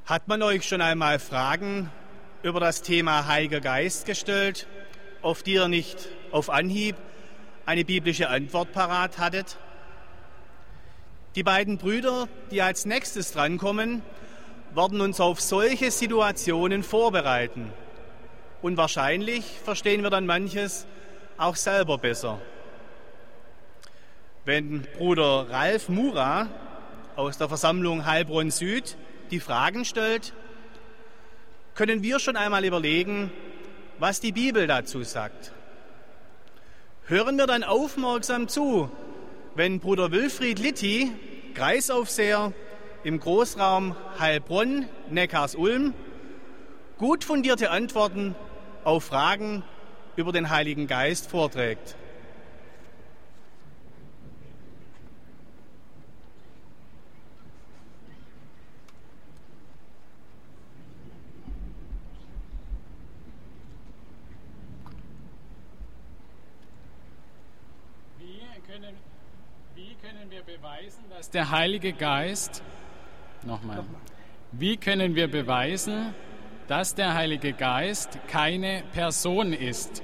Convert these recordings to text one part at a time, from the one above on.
Hat man euch schon einmal Fragen über das Thema Heiliger Geist gestellt, auf die ihr nicht auf Anhieb eine biblische Antwort parat hattet? Die beiden Brüder, die als nächstes drankommen, werden uns auf solche Situationen vorbereiten. Und wahrscheinlich verstehen wir dann manches auch selber besser. Wenn Bruder Ralf Mura aus der Versammlung Heilbronn Süd die Fragen stellt, können wir schon einmal überlegen, was die Bibel dazu sagt. Hören wir dann aufmerksam zu, wenn Bruder Wilfried Litti, Kreisaufseher im Großraum Heilbronn-Neckars-Ulm, gut fundierte Antworten auf Fragen über den Heiligen Geist vorträgt. Wie können wir beweisen, dass der Heilige Geist, wie können wir beweisen, dass der Heilige Geist keine Person ist?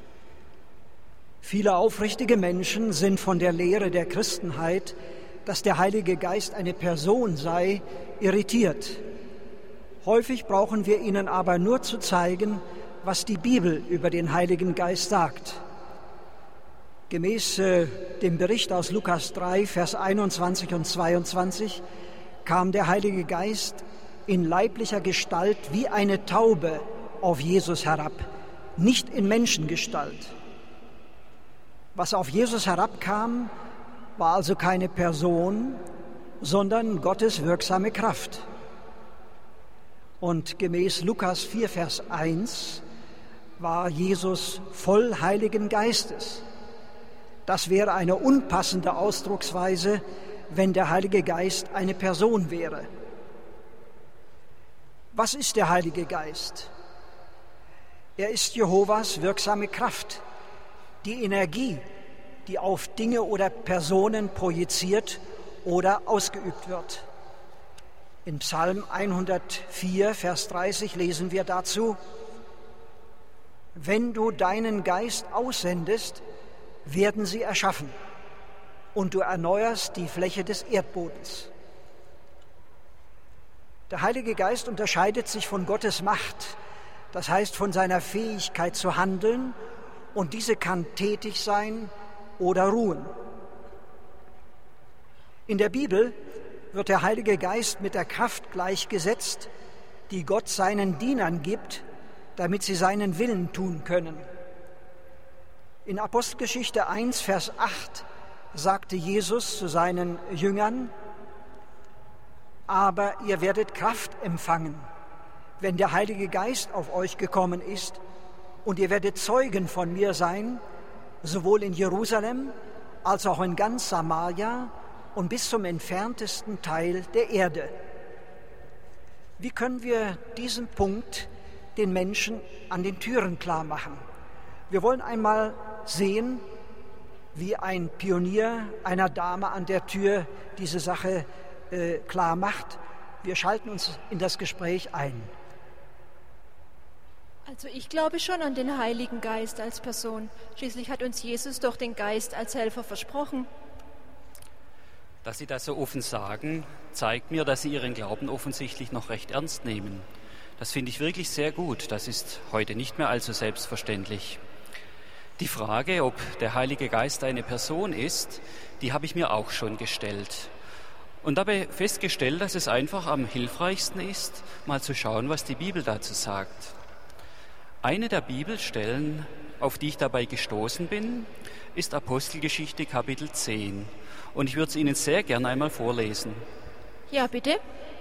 Viele aufrichtige Menschen sind von der Lehre der Christenheit, dass der Heilige Geist eine Person sei, irritiert. Häufig brauchen wir ihnen aber nur zu zeigen, was die Bibel über den Heiligen Geist sagt. Gemäß dem Bericht aus Lukas 3, Vers 21 und 22 kam der Heilige Geist in leiblicher Gestalt wie eine Taube auf Jesus herab, nicht in Menschengestalt. Was auf Jesus herabkam, war also keine Person, sondern Gottes wirksame Kraft. Und gemäß Lukas 4, Vers 1 war Jesus voll Heiligen Geistes. Das wäre eine unpassende Ausdrucksweise, wenn der Heilige Geist eine Person wäre. Was ist der Heilige Geist? Er ist Jehovas wirksame Kraft, die Energie, die auf Dinge oder Personen projiziert oder ausgeübt wird. In Psalm 104, Vers 30 lesen wir dazu: Wenn du deinen Geist aussendest, werden sie erschaffen, und du erneuerst die Fläche des Erdbodens. Der Heilige Geist unterscheidet sich von Gottes Macht, das heißt von seiner Fähigkeit zu handeln, und diese kann tätig sein oder ruhen. In der Bibel wird der Heilige Geist mit der Kraft gleichgesetzt, die Gott seinen Dienern gibt, damit sie seinen Willen tun können. In Apostelgeschichte 1, Vers 8 sagte Jesus zu seinen Jüngern: Aber ihr werdet Kraft empfangen, wenn der Heilige Geist auf euch gekommen ist, und ihr werdet Zeugen von mir sein, sowohl in Jerusalem als auch in ganz Samaria und bis zum entferntesten Teil der Erde. Wie können wir diesen Punkt den Menschen an den Türen klar machen? Wir wollen einmal sehen, wie ein Pionier einer Dame an der Tür diese Sache klar macht. Wir schalten uns in das Gespräch ein. Also ich glaube schon an den Heiligen Geist als Person. Schließlich hat uns Jesus doch den Geist als Helfer versprochen. Dass Sie das so offen sagen, zeigt mir, dass Sie Ihren Glauben offensichtlich noch recht ernst nehmen. Das finde ich wirklich sehr gut. Das ist heute nicht mehr allzu selbstverständlich. Die Frage, ob der Heilige Geist eine Person ist, die habe ich mir auch schon gestellt. Und dabei festgestellt, dass es einfach am hilfreichsten ist, mal zu schauen, was die Bibel dazu sagt. Eine der Bibelstellen, auf die ich dabei gestoßen bin, ist Apostelgeschichte Kapitel 10. Und ich würde es Ihnen sehr gerne einmal vorlesen. Ja, bitte.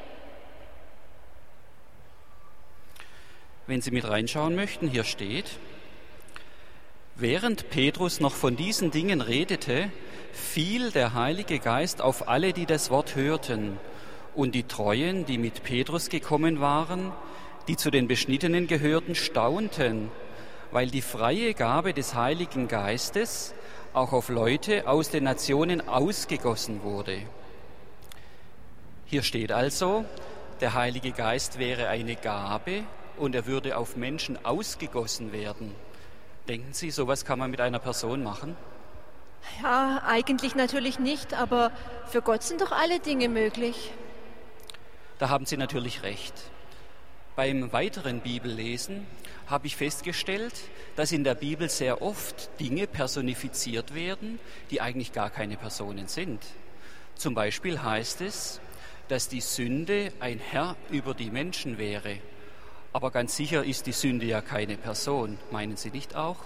Wenn Sie mit reinschauen möchten, hier steht: Während Petrus noch von diesen Dingen redete, fiel der Heilige Geist auf alle, die das Wort hörten. Und die Treuen, die mit Petrus gekommen waren, die zu den Beschnittenen gehörten, staunten, weil die freie Gabe des Heiligen Geistes auch auf Leute aus den Nationen ausgegossen wurde. Hier steht also, der Heilige Geist wäre eine Gabe und er würde auf Menschen ausgegossen werden. Denken Sie, sowas kann man mit einer Person machen? Ja, eigentlich natürlich nicht, aber für Gott sind doch alle Dinge möglich. Da haben Sie natürlich recht. Beim weiteren Bibellesen habe ich festgestellt, dass in der Bibel sehr oft Dinge personifiziert werden, die eigentlich gar keine Personen sind. Zum Beispiel heißt es, dass die Sünde ein Herr über die Menschen wäre. Aber ganz sicher ist die Sünde ja keine Person. Meinen Sie nicht auch?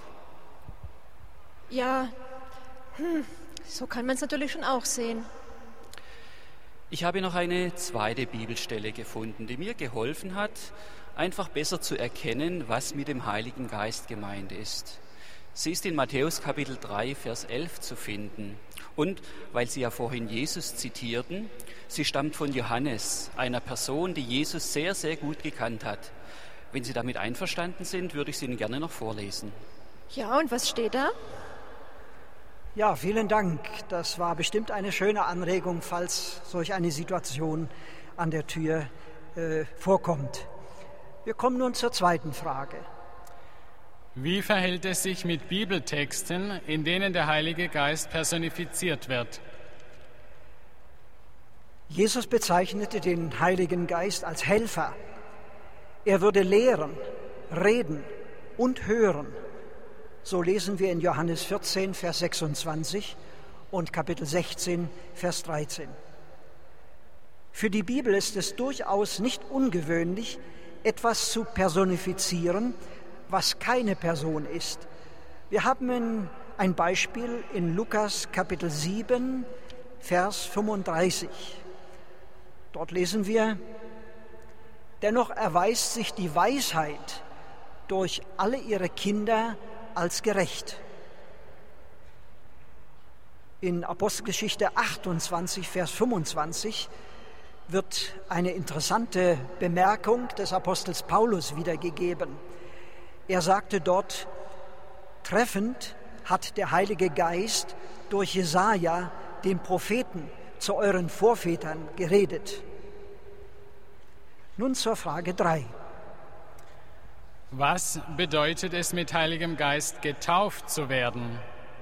Ja, so kann man es natürlich schon auch sehen. Ich habe noch eine zweite Bibelstelle gefunden, die mir geholfen hat, einfach besser zu erkennen, was mit dem Heiligen Geist gemeint ist. Sie ist in Matthäus Kapitel 3, Vers 11 zu finden. Und, weil Sie ja vorhin Jesus zitierten, sie stammt von Johannes, einer Person, die Jesus sehr, sehr gut gekannt hat. Wenn Sie damit einverstanden sind, würde ich sie Ihnen gerne noch vorlesen. Ja, und was steht da? Ja, vielen Dank. Das war bestimmt eine schöne Anregung, falls solch eine Situation an der Tür vorkommt. Wir kommen nun zur zweiten Frage. Wie verhält es sich mit Bibeltexten, in denen der Heilige Geist personifiziert wird? Jesus bezeichnete den Heiligen Geist als Helfer. Er würde lehren, reden und hören. So lesen wir in Johannes 14, Vers 26 und Kapitel 16, Vers 13. Für die Bibel ist es durchaus nicht ungewöhnlich, etwas zu personifizieren, was keine Person ist. Wir haben ein Beispiel in Lukas Kapitel 7, Vers 35. Dort lesen wir: Dennoch erweist sich die Weisheit durch alle ihre Kinder als gerecht. In Apostelgeschichte 28, Vers 25 wird eine interessante Bemerkung des Apostels Paulus wiedergegeben. Er sagte dort: Treffend hat der Heilige Geist durch Jesaja, den Propheten, zu euren Vorvätern geredet. Nun zur Frage 3. Was bedeutet es, mit Heiligem Geist getauft zu werden?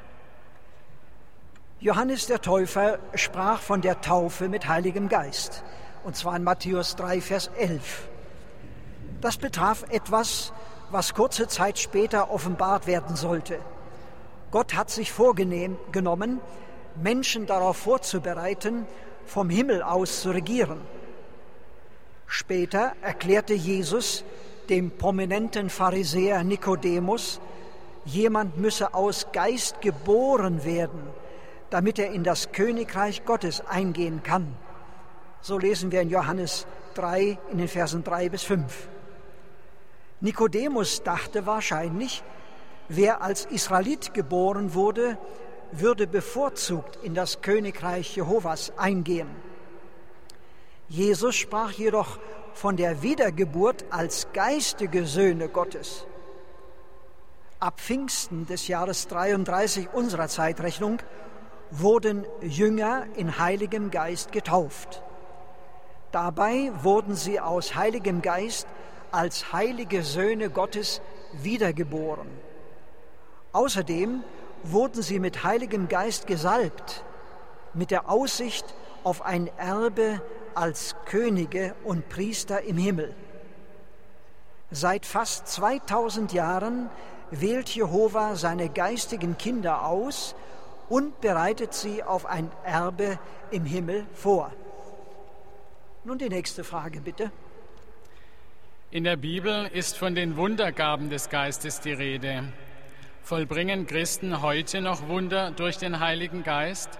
Johannes der Täufer sprach von der Taufe mit Heiligem Geist, und zwar in Matthäus 3, Vers 11. Das betraf etwas, was kurze Zeit später offenbart werden sollte. Gott hat sich vorgenommen, Menschen darauf vorzubereiten, vom Himmel aus zu regieren. Später erklärte Jesus dem prominenten Pharisäer Nikodemus, jemand müsse aus Geist geboren werden, damit er in das Königreich Gottes eingehen kann. So lesen wir in Johannes 3 in den Versen 3 bis 5. Nikodemus dachte wahrscheinlich, wer als Israelit geboren wurde, würde bevorzugt in das Königreich Jehovas eingehen. Jesus sprach jedoch von der Wiedergeburt als geistige Söhne Gottes. Ab Pfingsten des Jahres 33 unserer Zeitrechnung wurden Jünger in Heiligem Geist getauft. Dabei wurden sie aus Heiligem Geist als heilige Söhne Gottes wiedergeboren. Außerdem wurden sie mit Heiligem Geist gesalbt, mit der Aussicht auf ein Erbe als Könige und Priester im Himmel. Seit fast 2000 Jahren wählt Jehova seine geistigen Kinder aus und bereitet sie auf ein Erbe im Himmel vor. Nun die nächste Frage, bitte. In der Bibel ist von den Wundergaben des Geistes die Rede. Vollbringen Christen heute noch Wunder durch den Heiligen Geist?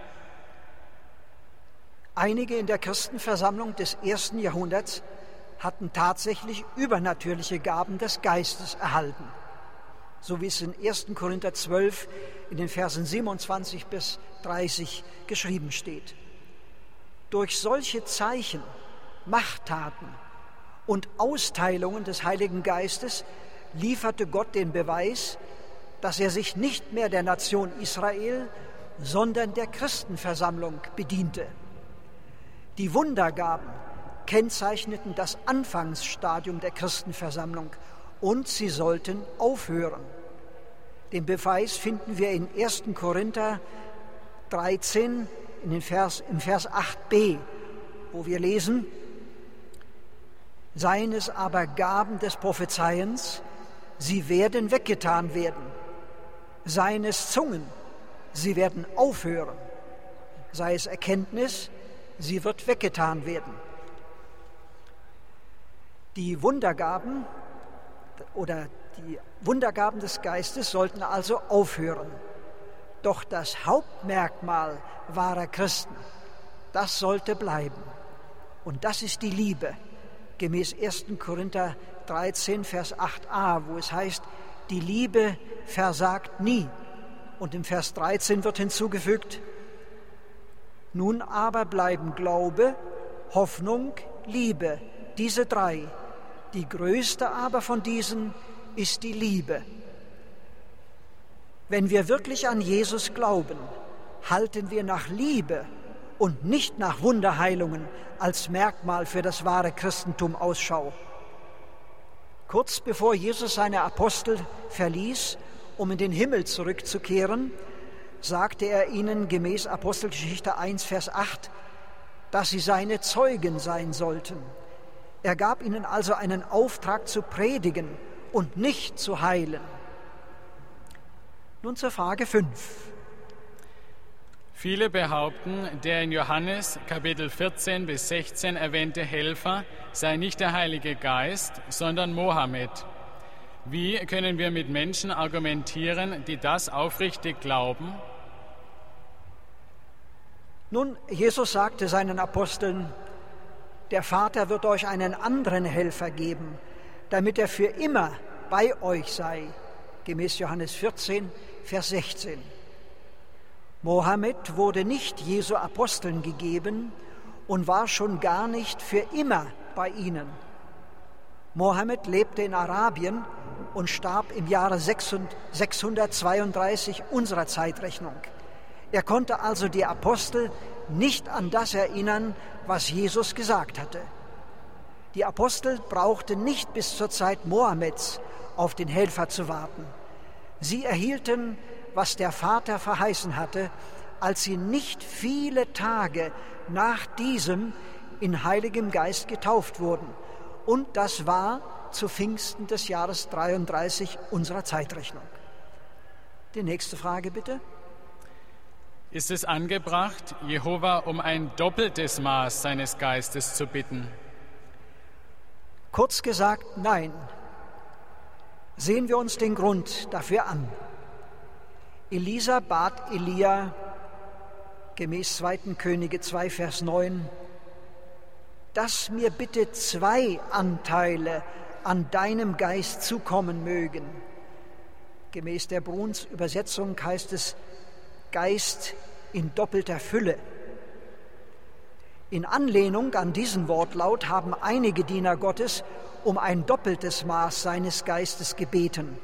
Einige in der Christenversammlung des 1. Jahrhunderts hatten tatsächlich übernatürliche Gaben des Geistes erhalten, so wie es in 1. Korinther 12 in den Versen 27 bis 30 geschrieben steht. Durch solche Zeichen, Machttaten und Austeilungen des Heiligen Geistes lieferte Gott den Beweis, dass er sich nicht mehr der Nation Israel, sondern der Christenversammlung bediente. Die Wundergaben, kennzeichneten das Anfangsstadium der Christenversammlung und sie sollten aufhören. Den Beweis finden wir in 1. Korinther 13 im Vers 8b, wo wir lesen: Seien es aber Gaben des Prophezeiens, sie werden weggetan werden. Seien es Zungen, sie werden aufhören. Sei es Erkenntnis, sie wird weggetan werden. Die Wundergaben des Geistes sollten also aufhören. Doch das Hauptmerkmal wahrer Christen, das sollte bleiben. Und das ist die Liebe, gemäß 1. Korinther 13, Vers 8a, wo es heißt, die Liebe versagt nie. Und im Vers 13 wird hinzugefügt, nun aber bleiben Glaube, Hoffnung, Liebe, diese drei. Die größte aber von diesen ist die Liebe. Wenn wir wirklich an Jesus glauben, halten wir nach Liebe und nicht nach Wunderheilungen als Merkmal für das wahre Christentum Ausschau. Kurz bevor Jesus seine Apostel verließ, um in den Himmel zurückzukehren, sagte er ihnen gemäß Apostelgeschichte 1, Vers 8, dass sie seine Zeugen sein sollten. Er gab ihnen also einen Auftrag zu predigen und nicht zu heilen. Nun zur Frage 5. Viele behaupten, der in Johannes Kapitel 14 bis 16 erwähnte Helfer sei nicht der Heilige Geist, sondern Mohammed. Wie können wir mit Menschen argumentieren, die das aufrichtig glauben? Nun, Jesus sagte seinen Aposteln, der Vater wird euch einen anderen Helfer geben, damit er für immer bei euch sei, gemäß Johannes 14, Vers 16. Mohammed wurde nicht Jesu Aposteln gegeben und war schon gar nicht für immer bei ihnen. Mohammed lebte in Arabien und starb im Jahre 632 unserer Zeitrechnung. Er konnte also die Apostel nicht an das erinnern, was Jesus gesagt hatte. Die Apostel brauchten nicht bis zur Zeit Mohammeds auf den Helfer zu warten. Sie erhielten, was der Vater verheißen hatte, als sie nicht viele Tage nach diesem in Heiligem Geist getauft wurden. Und das war zu Pfingsten des Jahres 33 unserer Zeitrechnung. Die nächste Frage bitte. Ist es angebracht, Jehova um ein doppeltes Maß seines Geistes zu bitten? Kurz gesagt, nein. Sehen wir uns den Grund dafür an. Elisa bat Elia, gemäß 2. Könige 2, Vers 9, dass mir bitte 2 Anteile an deinem Geist zukommen mögen. Gemäß der Bruns Übersetzung heißt es Geist in doppelter Fülle. In Anlehnung an diesen Wortlaut haben einige Diener Gottes um ein doppeltes Maß seines Geistes gebeten.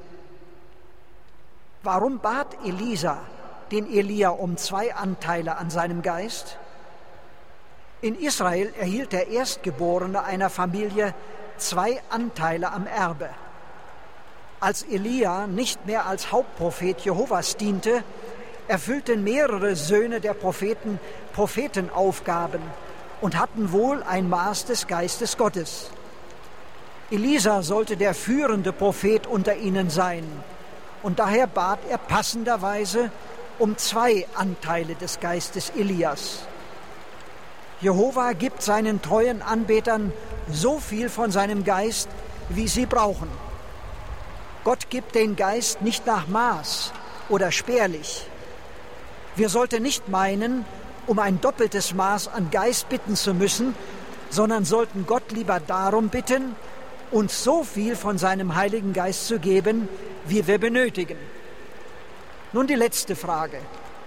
Warum bat Elisa den Elia um 2 Anteile an seinem Geist? In Israel erhielt der Erstgeborene einer Familie 2 Anteile am Erbe. Als Elia nicht mehr als Hauptprophet Jehovas diente, erfüllten mehrere Söhne der Propheten Prophetenaufgaben und hatten wohl ein Maß des Geistes Gottes. Elisa sollte der führende Prophet unter ihnen sein, und daher bat er passenderweise um 2 Anteile des Geistes Elias. Jehova gibt seinen treuen Anbetern so viel von seinem Geist, wie sie brauchen. Gott gibt den Geist nicht nach Maß oder spärlich. Wir sollten nicht meinen, um ein doppeltes Maß an Geist bitten zu müssen, sondern sollten Gott lieber darum bitten, uns so viel von seinem Heiligen Geist zu geben, wie wir benötigen. Nun die letzte Frage.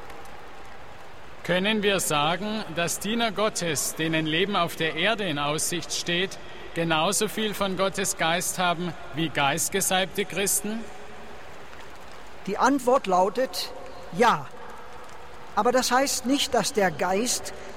Können wir sagen, dass Diener Gottes, denen Leben auf der Erde in Aussicht steht, genauso viel von Gottes Geist haben wie geistgesalbte Christen? Die Antwort lautet ja. Aber das heißt nicht, dass der Geist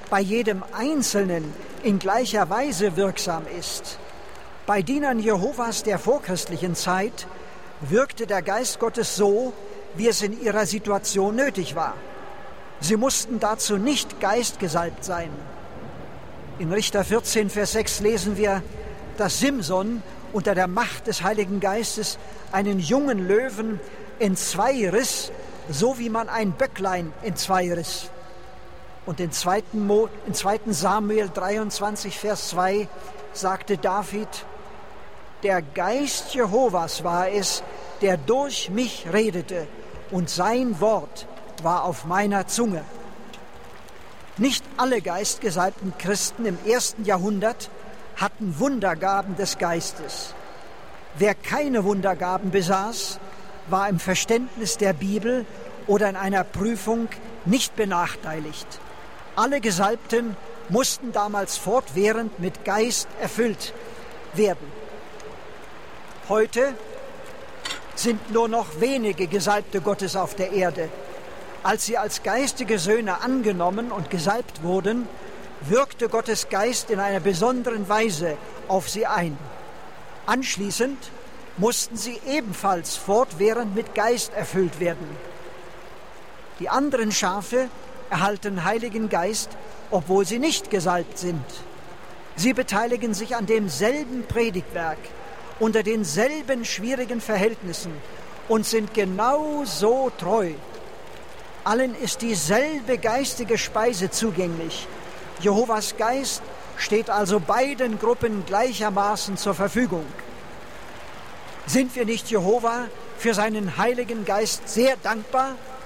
bei jedem Einzelnen in gleicher Weise wirksam ist. Bei Dienern Jehovas der vorchristlichen Zeit wirkte der Geist Gottes so, wie es in ihrer Situation nötig war. Sie mussten dazu nicht geistgesalbt sein. In Richter 14, Vers 6 lesen wir, dass Simson unter der Macht des Heiligen Geistes einen jungen Löwen entzwei riss, so wie man ein Böcklein entzwei riss. Und in 2. Samuel 23, Vers 2 sagte David, der Geist Jehovas war es, der durch mich redete, und sein Wort war auf meiner Zunge. Nicht alle geistgesalbten Christen im 1. Jahrhundert hatten Wundergaben des Geistes. Wer keine Wundergaben besaß, war im Verständnis der Bibel oder in einer Prüfung nicht benachteiligt. Alle Gesalbten mussten damals fortwährend mit Geist erfüllt werden. Heute sind nur noch wenige Gesalbte Gottes auf der Erde. Als sie als geistige Söhne angenommen und gesalbt wurden, wirkte Gottes Geist in einer besonderen Weise auf sie ein. Anschließend mussten sie ebenfalls fortwährend mit Geist erfüllt werden. Die anderen Schafe erhalten Heiligen Geist, obwohl sie nicht gesalbt sind. Sie beteiligen sich an demselben Predigtwerk, unter denselben schwierigen Verhältnissen und sind genauso treu. Allen ist dieselbe geistige Speise zugänglich. Jehovas Geist steht also beiden Gruppen gleichermaßen zur Verfügung. Sind wir nicht Jehova für seinen Heiligen Geist sehr dankbar?